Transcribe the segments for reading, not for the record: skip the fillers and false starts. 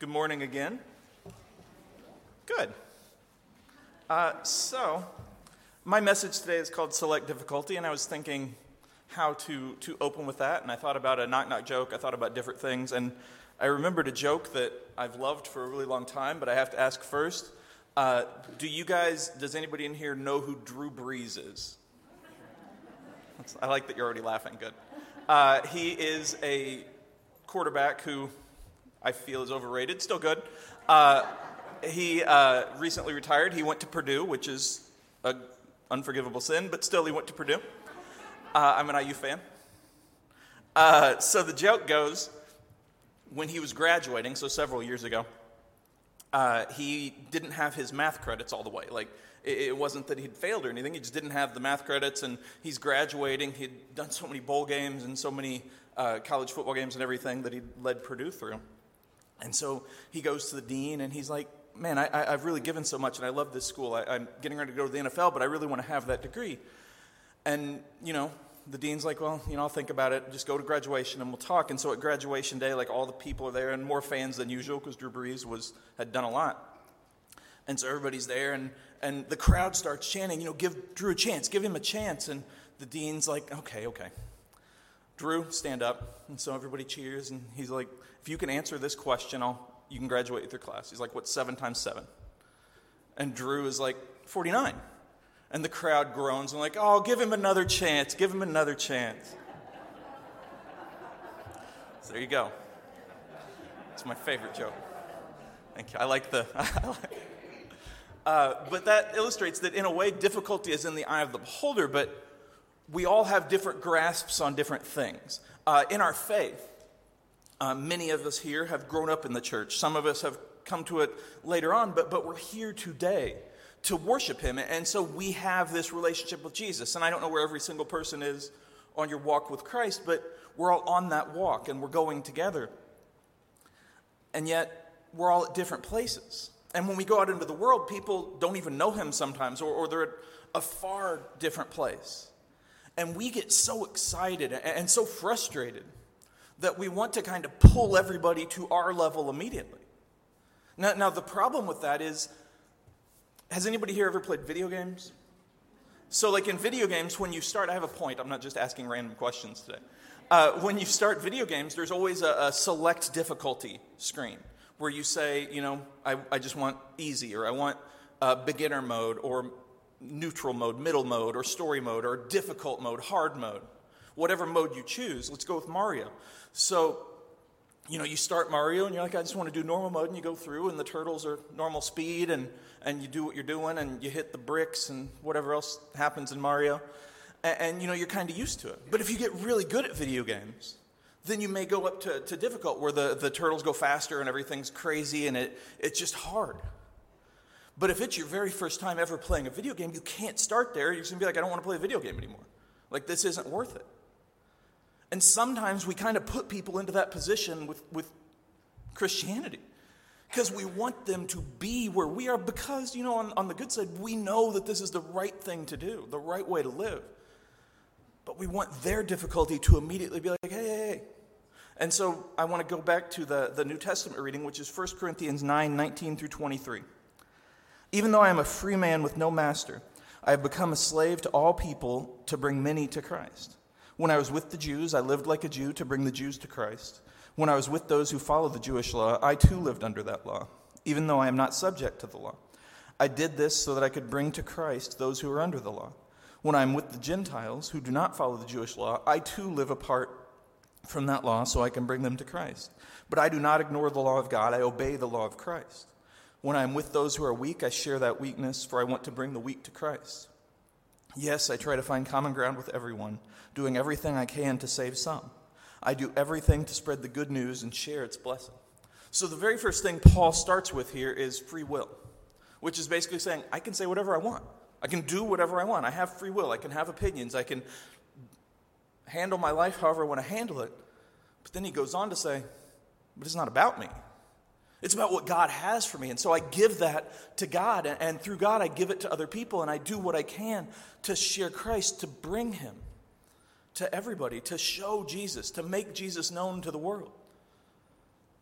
Good morning again. Good. So, my message today is called Select Difficulty, and I was thinking how to open with that, and I thought about a knock-knock joke. I thought about different things, and I remembered a joke that I've loved for a really long time, but I have to ask first, does anybody in here know who Drew Brees is? I like that you're already laughing. Good. He is a quarterback who I feel is overrated. Still good. He recently retired. He went to Purdue, which is an unforgivable sin, but still he went to Purdue. I'm an IU fan. So the joke goes, when he was graduating, so several years ago, he didn't have his math credits all the way. Like, it wasn't that he'd failed or anything. He just didn't have the math credits, and he's graduating. He'd done so many bowl games and so many college football games and everything that he'd led Purdue through. And so he goes to the dean, and he's like, man, I've really given so much, and I love this school. I'm getting ready to go to the NFL, but I really want to have that degree. And, the dean's like, well, I'll think about it. Just go to graduation, and we'll talk. And so at graduation day, like, all the people are there, and more fans than usual because Drew Brees had done a lot. And so everybody's there, and the crowd starts chanting, give Drew a chance, give him a chance. And the dean's like, okay. Drew, stand up. And so everybody cheers, and he's like, if you can answer this question, you can graduate with your class. He's like, what's 7 times 7? And Drew is like, 49. And the crowd groans and like, oh, give him another chance. Give him another chance. So there you go. It's my favorite joke. Thank you. I like but that illustrates that in a way, difficulty is in the eye of the beholder, but we all have different grasps on different things. In our faith, many of us here have grown up in the church. Some of us have come to it later on, but we're here today to worship him. And so we have this relationship with Jesus. And I don't know where every single person is on your walk with Christ, but we're all on that walk and we're going together. And yet we're all at different places. And when we go out into the world, people don't even know him sometimes, or they're at a far different place. And we get so excited and so frustrated that we want to kind of pull everybody to our level immediately. Now the problem with that is, has anybody here ever played video games? So like in video games, when you start, I have a point, I'm not just asking random questions today. When you start video games, there's always a select difficulty screen where you say, I just want easy, or I want beginner mode, or neutral mode, middle mode, or story mode, or difficult mode, hard mode. Whatever mode you choose, let's go with Mario. So, you start Mario and you're like, I just want to do normal mode, and you go through and the turtles are normal speed and you do what you're doing and you hit the bricks and whatever else happens in Mario. And you're kind of used to it. But if you get really good at video games, then you may go up to difficult where the turtles go faster and everything's crazy and it's just hard. But if it's your very first time ever playing a video game, you can't start there. You're just going to be like, I don't want to play a video game anymore. Like, this isn't worth it. And sometimes we kind of put people into that position with Christianity because we want them to be where we are because, on the good side, we know that this is the right thing to do, the right way to live. But we want their difficulty to immediately be like, hey. And so I want to go back to the New Testament reading, which is 1 Corinthians 9:19 through 23. Even though I am a free man with no master, I have become a slave to all people to bring many to Christ. When I was with the Jews, I lived like a Jew to bring the Jews to Christ. When I was with those who follow the Jewish law, I too lived under that law, even though I am not subject to the law. I did this so that I could bring to Christ those who are under the law. When I am with the Gentiles who do not follow the Jewish law, I too live apart from that law so I can bring them to Christ. But I do not ignore the law of God, I obey the law of Christ. When I am with those who are weak, I share that weakness, for I want to bring the weak to Christ. Yes, I try to find common ground with everyone, doing everything I can to save some. I do everything to spread the good news and share its blessing. So the very first thing Paul starts with here is free will, which is basically saying, I can say whatever I want. I can do whatever I want. I have free will. I can have opinions. I can handle my life however I want to handle it. But then he goes on to say, but it's not about me. It's about what God has for me. And so I give that to God. And through God, I give it to other people. And I do what I can to share Christ, to bring him to everybody, to show Jesus, to make Jesus known to the world.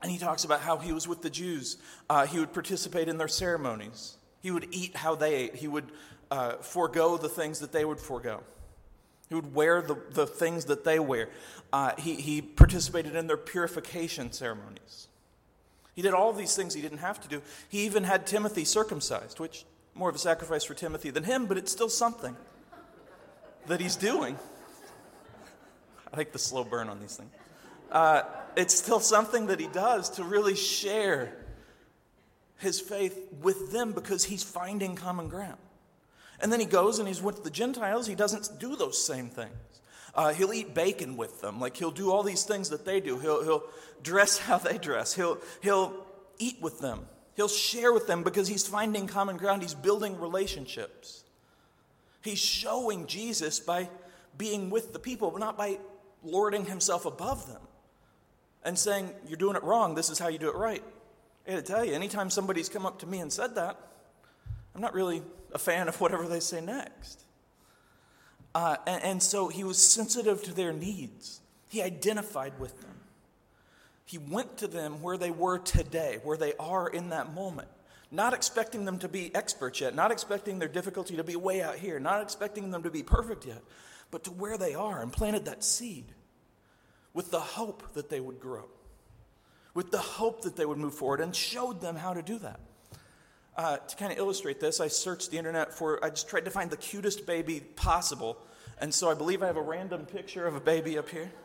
And he talks about how he was with the Jews. He would participate in their ceremonies. He would eat how they ate. He would forego the things that they would forego. He would wear the things that they wear. He participated in their purification ceremonies. He did all these things he didn't have to do. He even had Timothy circumcised, which more of a sacrifice for Timothy than him, but it's still something that he's doing. I like the slow burn on these things. It's still something that he does to really share his faith with them because he's finding common ground. And then he goes and he's with the Gentiles. He doesn't do those same things. He'll eat bacon with them. Like he'll do all these things that they do. He'll dress how they dress. He'll eat with them. He'll share with them because he's finding common ground. He's building relationships. He's showing Jesus by being with the people, but not by lording himself above them and saying, you're doing it wrong, this is how you do it right. I got to tell you, anytime somebody's come up to me and said that, I'm not really a fan of whatever they say next. And so he was sensitive to their needs. He identified with them. He went to them where they were today, where they are in that moment. Not expecting them to be experts yet, not expecting their difficulty to be way out here, not expecting them to be perfect yet, but to where they are, and planted that seed with the hope that they would grow, with the hope that they would move forward, and showed them how to do that. To kind of illustrate this, I searched the internet I just tried to find the cutest baby possible, and so I believe I have a random picture of a baby up here.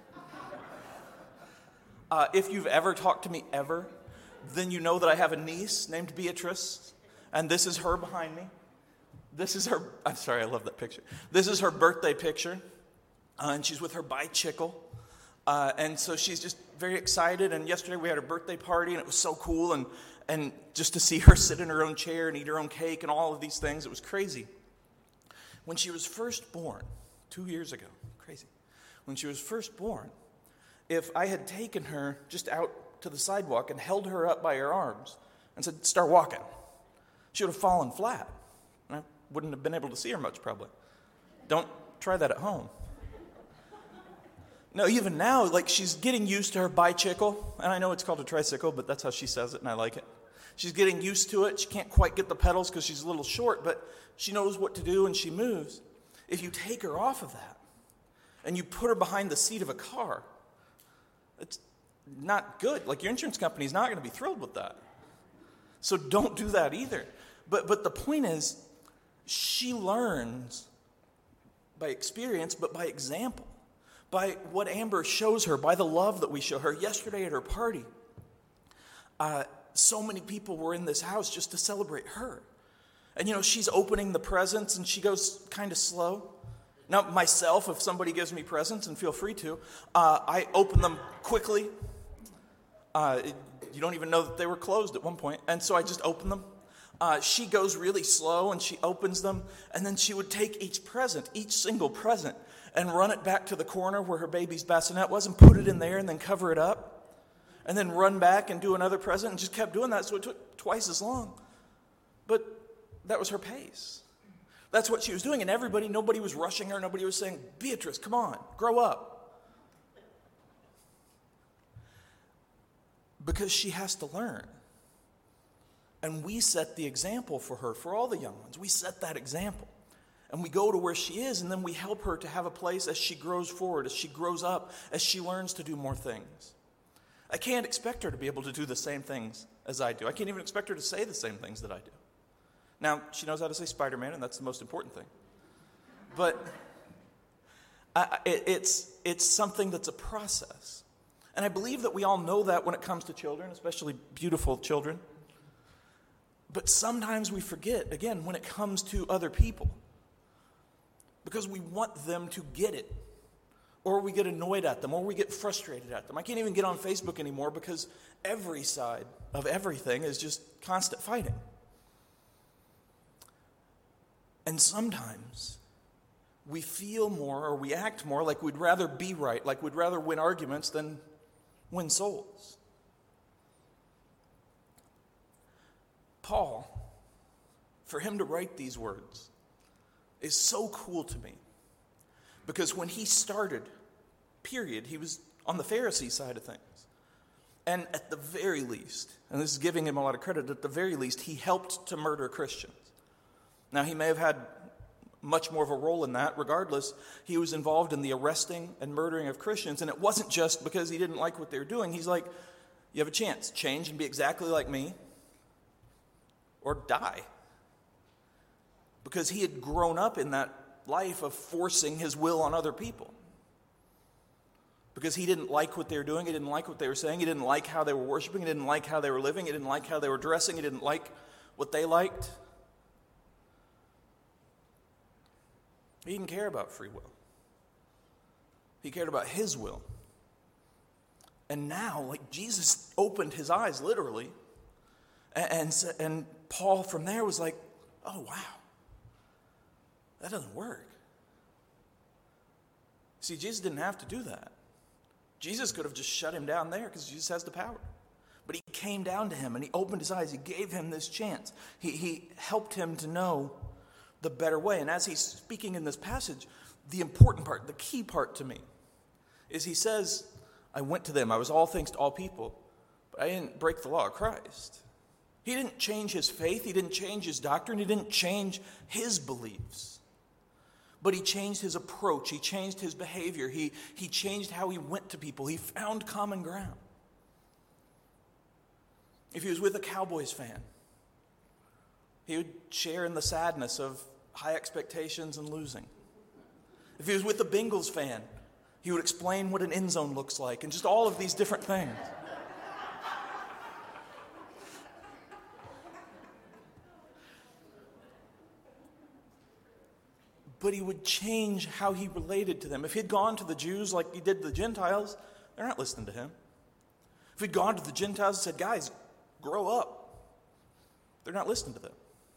If you've ever talked to me ever, then you know that I have a niece named Beatrice, and this is her behind me. This is her, I'm sorry, I love that picture. This is her birthday picture, and she's with her bicycle. And so she's just very excited, and yesterday we had her birthday party, and it was so cool, and just to see her sit in her own chair and eat her own cake and all of these things, it was crazy. When she was first born, 2 years ago, crazy. When she was first born, if I had taken her just out to the sidewalk and held her up by her arms and said, start walking, she would have fallen flat, and I wouldn't have been able to see her much probably. Don't try that at home. No, even now, like she's getting used to her bicycle, and I know it's called a tricycle, but that's how she says it, and I like it. She's getting used to it. She can't quite get the pedals because she's a little short, but she knows what to do and she moves. If you take her off of that and you put her behind the seat of a car, it's not good. Like your insurance company's not going to be thrilled with that. So don't do that either. But the point is, she learns by experience, but by example. By what Amber shows her, by the love that we show her. Yesterday at her party, so many people were in this house just to celebrate her. And, she's opening the presents, and she goes kind of slow. Now, myself, if somebody gives me presents, and feel free to, I open them quickly. You don't even know that they were closed at one point. And so I just open them. She goes really slow, and she opens them. And then she would take each single present, and run it back to the corner where her baby's bassinet was and put it in there and then cover it up. And then run back and do another present and just kept doing that. So it took twice as long. But that was her pace. That's what she was doing. And nobody was rushing her. Nobody was saying, Beatrice, come on, grow up. Because she has to learn. And we set the example for her, for all the young ones. We set that example. And we go to where she is, and then we help her to have a place as she grows forward, as she grows up, as she learns to do more things. I can't expect her to be able to do the same things as I do. I can't even expect her to say the same things that I do. Now, she knows how to say Spider-Man, and that's the most important thing. But it's something that's a process. And I believe that we all know that when it comes to children, especially beautiful children. But sometimes we forget, again, when it comes to other people. Because we want them to get it. Or we get annoyed at them, or we get frustrated at them. I can't even get on Facebook anymore because every side of everything is just constant fighting. And sometimes we feel more or we act more like we'd rather be right, like we'd rather win arguments than win souls. Paul, for him to write these words, is so cool to me. Because when he started, period, he was on the Pharisee side of things. And at the very least, and this is giving him a lot of credit, at the very least, he helped to murder Christians. Now, he may have had much more of a role in that. Regardless, he was involved in the arresting and murdering of Christians, and it wasn't just because he didn't like what they were doing. He's like, you have a chance. Change and be exactly like me, or die. Because he had grown up in that life of forcing his will on other people. Because he didn't like what they were doing, he didn't like what they were saying, he didn't like how they were worshiping, he didn't like how they were living, he didn't like how they were dressing, he didn't like what they liked. He didn't care about free will. He cared about his will. And now, like, Jesus opened his eyes, literally, and Paul from there was like, oh, wow, that doesn't work. See, Jesus didn't have to do that. Jesus could have just shut him down there because Jesus has the power. But he came down to him and he opened his eyes. He gave him this chance. He helped him to know the better way. And as he's speaking in this passage, the important part, the key part to me, is he says, I went to them. I was all things to all people, but I didn't break the law of Christ. He didn't change his faith. He didn't change his doctrine. He didn't change his beliefs. But he changed his approach. He changed his behavior. He changed how he went to people. He found common ground. If he was with a Cowboys fan, he would share in the sadness of high expectations and losing. If he was with a Bengals fan, he would explain what an end zone looks like and just all of these different things. But he would change how he related to them. If he'd gone to the Jews like he did to the Gentiles, they're not listening to him. If he'd gone to the Gentiles and said, guys, grow up, they're not listening to them.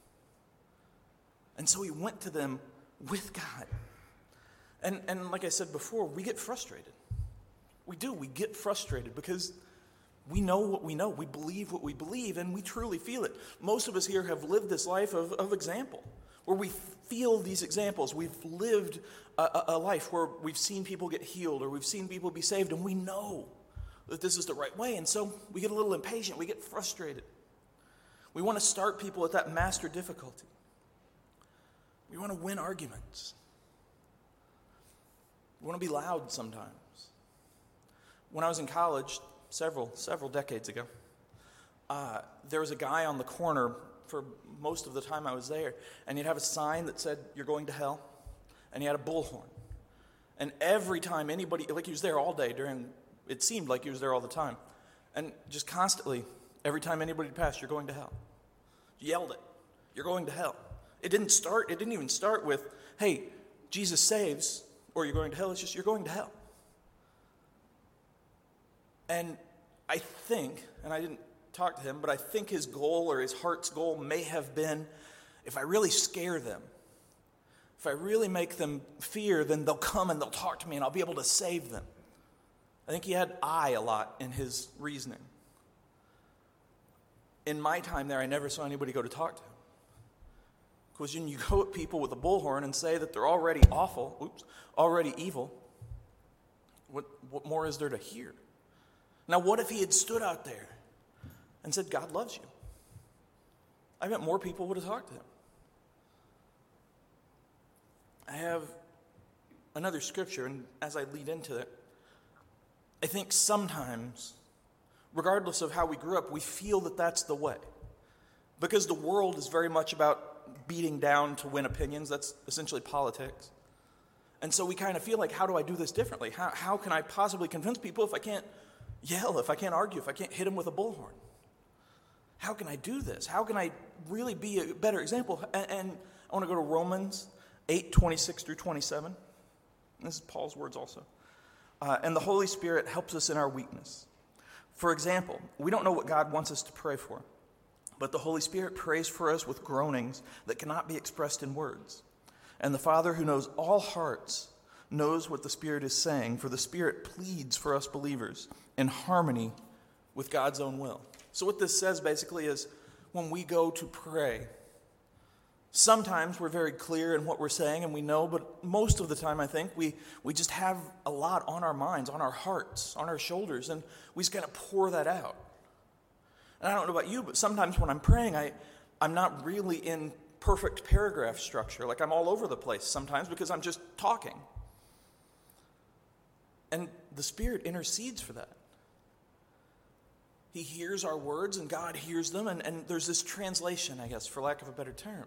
And so he went to them with God. And like I said before, we get frustrated. We do. We get frustrated because we know what we know. We believe what we believe, and we truly feel it. Most of us here have lived this life of example, where we feel these examples. We've lived a life where we've seen people get healed or we've seen people be saved, and we know that this is the right way. And so we get a little impatient. We get frustrated. We want to start people at that master difficulty. We want to win arguments. We want to be loud sometimes. When I was in college, several decades ago, there was a guy on the corner for most of the time I was there, and he'd have a sign that said, "You're going to hell," and he had a bullhorn. And every time anybody, like he was there all day it seemed like he was there all the time, and just constantly, every time anybody passed, "You're going to hell." Yelled it, "You're going to hell." It didn't even start with, "Hey, Jesus saves," or "You're going to hell." It's just, "You're going to hell." And I think, and I didn't talk to him, but I think his goal or his heart's goal may have been, if I really scare them, if I really make them fear, then they'll come and they'll talk to me and I'll be able to save them. I think he had I a lot in his reasoning. In my time there, I never saw anybody go to talk to him. Because when you go at people with a bullhorn and say that they're already already evil, what more is there to hear? Now, what if he had stood out there and said, "God loves you"? I bet more people would have talked to him. I have another scripture, and as I lead into it, I think sometimes, regardless of how we grew up, we feel that that's the way. Because the world is very much about beating down to win opinions. That's essentially politics. And so we kind of feel like, how do I do this differently? How can I possibly convince people if I can't yell, if I can't argue, if I can't hit them with a bullhorn? How can I do this? How can I really be a better example? And I want to go to Romans 8:26 through 27. This is Paul's words also. And the Holy Spirit helps us in our weakness. For example, we don't know what God wants us to pray for, but the Holy Spirit prays for us with groanings that cannot be expressed in words. And the Father, who knows all hearts, knows what the Spirit is saying, for the Spirit pleads for us believers in harmony with God's own will. So what this says basically is, when we go to pray, Sometimes we're very clear in what we're saying and we know, but most of the time I think we just have a lot on our minds, on our hearts, on our shoulders, and we just got to pour that out. And I don't know about you, but sometimes when I'm praying, I'm not really in perfect paragraph structure. Like I'm all over the place sometimes because I'm just talking. And the Spirit intercedes for that. He hears our words and God hears them, and there's this translation, I guess, for lack of a better term.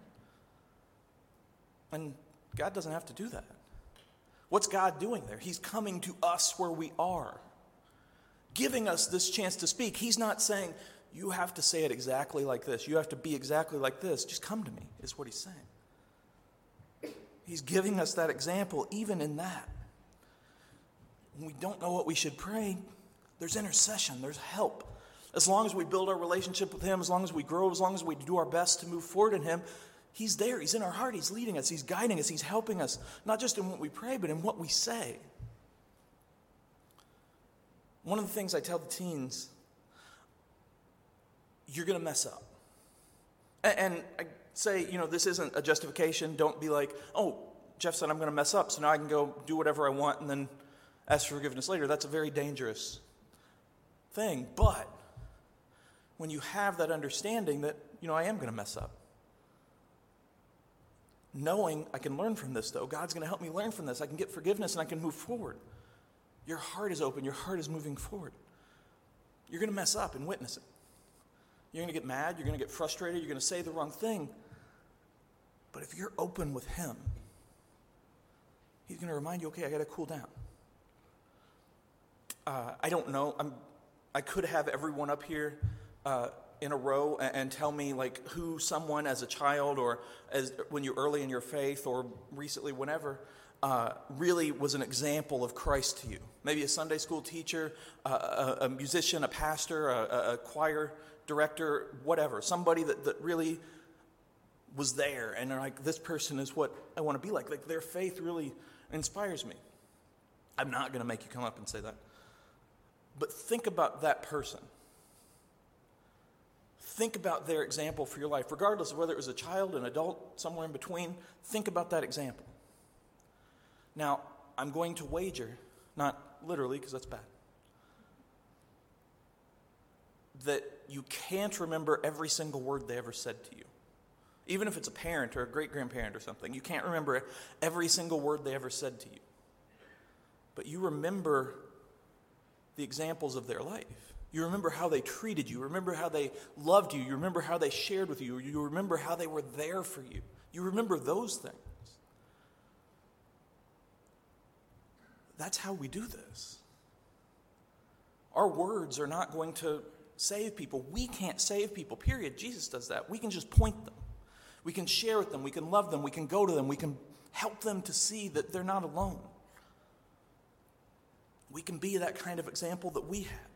And God doesn't have to do that. What's God doing there? He's coming to us where we are, giving us this chance to speak. He's not saying, you have to say it exactly like this. You have to be exactly like this. Just come to me, is what he's saying. He's giving us that example even in that. When we don't know what we should pray, there's intercession, there's help. As long as we build our relationship with him, as long as we grow, as long as we do our best to move forward in him, he's there. He's in our heart. He's leading us. He's guiding us. He's helping us, not just in what we pray, but in what we say. One of the things I tell the teens, you're going to mess up. And I say, this isn't a justification. Don't be like, oh, Jeff said I'm going to mess up, so now I can go do whatever I want and then ask for forgiveness later. That's a very dangerous thing. But when you have that understanding that, I am going to mess up, knowing I can learn from this, though, God's going to help me learn from this. I can get forgiveness and I can move forward. Your heart is open. Your heart is moving forward. You're going to mess up and witness it. You're going to get mad. You're going to get frustrated. You're going to say the wrong thing. But if you're open with him, he's going to remind you, okay, I got to cool down. I don't know. I could have everyone up here in a row and tell me like who someone as a child or as when you're early in your faith or recently whenever really was an example of Christ to you. Maybe a Sunday school teacher, a musician, a pastor, a choir director, whatever. Somebody that really was there and they're like, this person is what I want to be like. Like their faith really inspires me. I'm not going to make you come up and say that. But think about that person. Think about their example for your life, regardless of whether it was a child, an adult, somewhere in between. Think about that example. Now, I'm going to wager, not literally because that's bad, that you can't remember every single word they ever said to you. Even if it's a parent or a great-grandparent or something, you can't remember every single word they ever said to you. But you remember the examples of their life. You remember how they treated you. You remember how they loved you. You remember how they shared with you. You remember how they were there for you. You remember those things. That's how we do this. Our words are not going to save people. We can't save people, period. Jesus does that. We can just point them. We can share with them. We can love them. We can go to them. We can help them to see that they're not alone. We can be that kind of example that we have.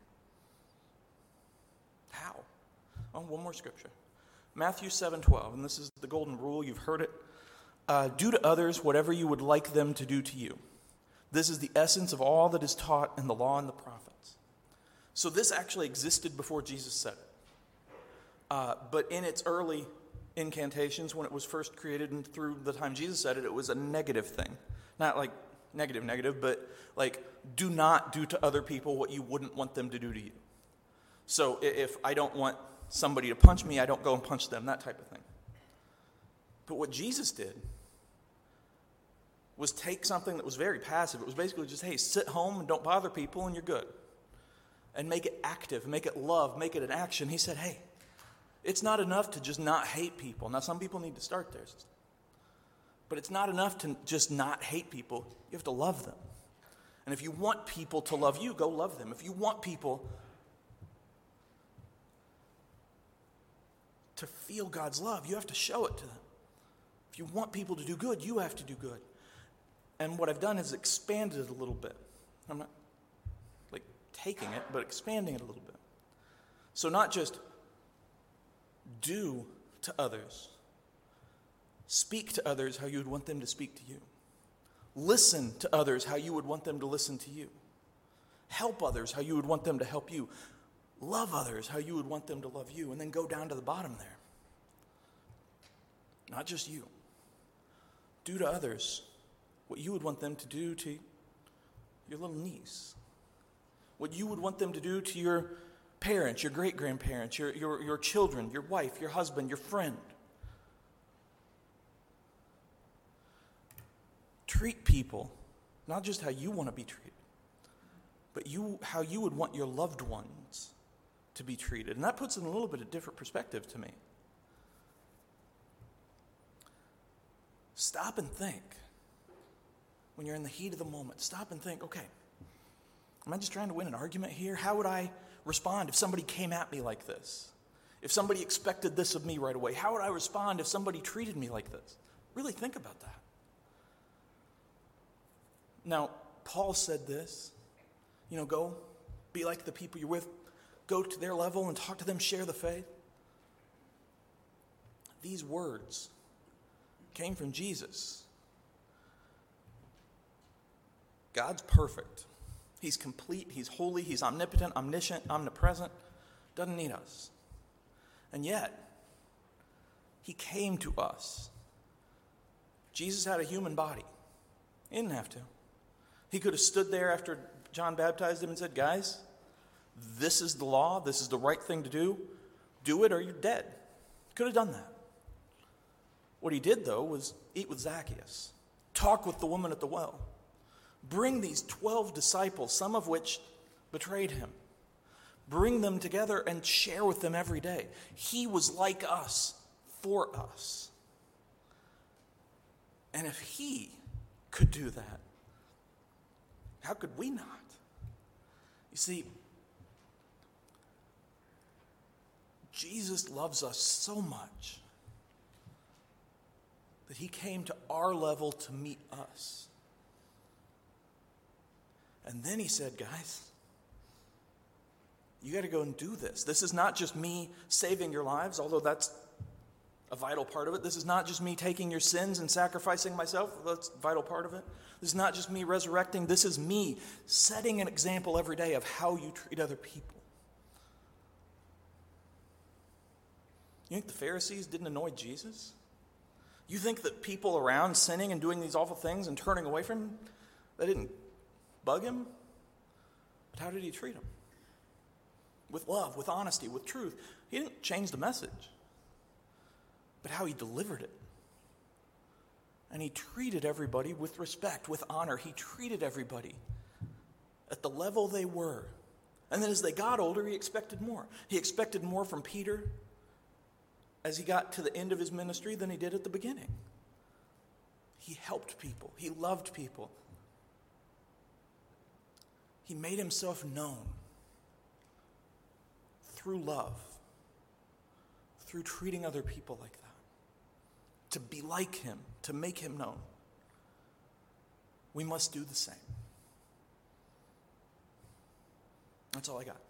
How? Oh, one more scripture. Matthew 7:12, and this is the golden rule. You've heard it. Do to others whatever you would like them to do to you. This is the essence of all that is taught in the law and the prophets. So this actually existed before Jesus said it. But in its early incantations, when it was first created and through the time Jesus said it, it was a negative thing. Not like negative, but like do not do to other people what you wouldn't want them to do to you. So if I don't want somebody to punch me, I don't go and punch them, that type of thing. But what Jesus did was take something that was very passive. It was basically just, hey, sit home and don't bother people and you're good. And make it active, make it love, make it an action. He said, hey, it's not enough to just not hate people. Now, some people need to start there. But it's not enough to just not hate people. You have to love them. And if you want people to love you, go love them. If you want people to feel God's love, you have to show it to them. If you want people to do good, you have to do good. And what I've done is expanded it a little bit. I'm not like taking it, but expanding it a little bit. So not just do to others. Speak to others how you would want them to speak to you. Listen to others how you would want them to listen to you. Help others how you would want them to help you. Love others how you would want them to love you. And then go down to the bottom there. not just you. Do to others what you would want them to do to your little niece. What you would want them to do to your parents, your great-grandparents, your children, your wife, your husband, your friend. Treat people, not just how you want to be treated, but how you would want your loved ones to be treated. And that puts it in a little bit of different perspective to me. Stop and think. When you're in the heat of the moment, stop and think, okay, am I just trying to win an argument here? How would I respond if somebody came at me like this? If somebody expected this of me right away, how would I respond if somebody treated me like this? Really think about that. Now, Paul said this, go be like the people you're with, go to their level and talk to them, share the faith. These words came from Jesus. God's perfect. He's complete, he's holy, he's omnipotent, omniscient, omnipresent, doesn't need us. And yet, he came to us. Jesus had a human body. He didn't have to. He could have stood there after John baptized him and said, guys, this is the law, this is the right thing to do. Do it or you're dead. Could have done that. What he did, though, was eat with Zacchaeus, talk with the woman at the well, bring these 12 disciples, some of which betrayed him, bring them together and share with them every day. He was like us, for us. And if he could do that, how could we not? You see, Jesus loves us so much that he came to our level to meet us. And then he said, guys, you got to go and do this. This is not just me saving your lives, although that's a vital part of it. This is not just me taking your sins and sacrificing myself. That's a vital part of it. This is not just me resurrecting. This is me setting an example every day of how you treat other people. You think the Pharisees didn't annoy Jesus? You think that people around sinning and doing these awful things and turning away from him, they didn't bug him? But how did he treat them? With love, with honesty, with truth. He didn't change the message, but how he delivered it. And he treated everybody with respect, with honor. He treated everybody at the level they were. And then as they got older, he expected more. He expected more from Peter as he got to the end of his ministry than he did at the beginning. He helped people. He loved people. He made himself known through love, through treating other people like that, to be like him, to make him known. We must do the same. That's all I got.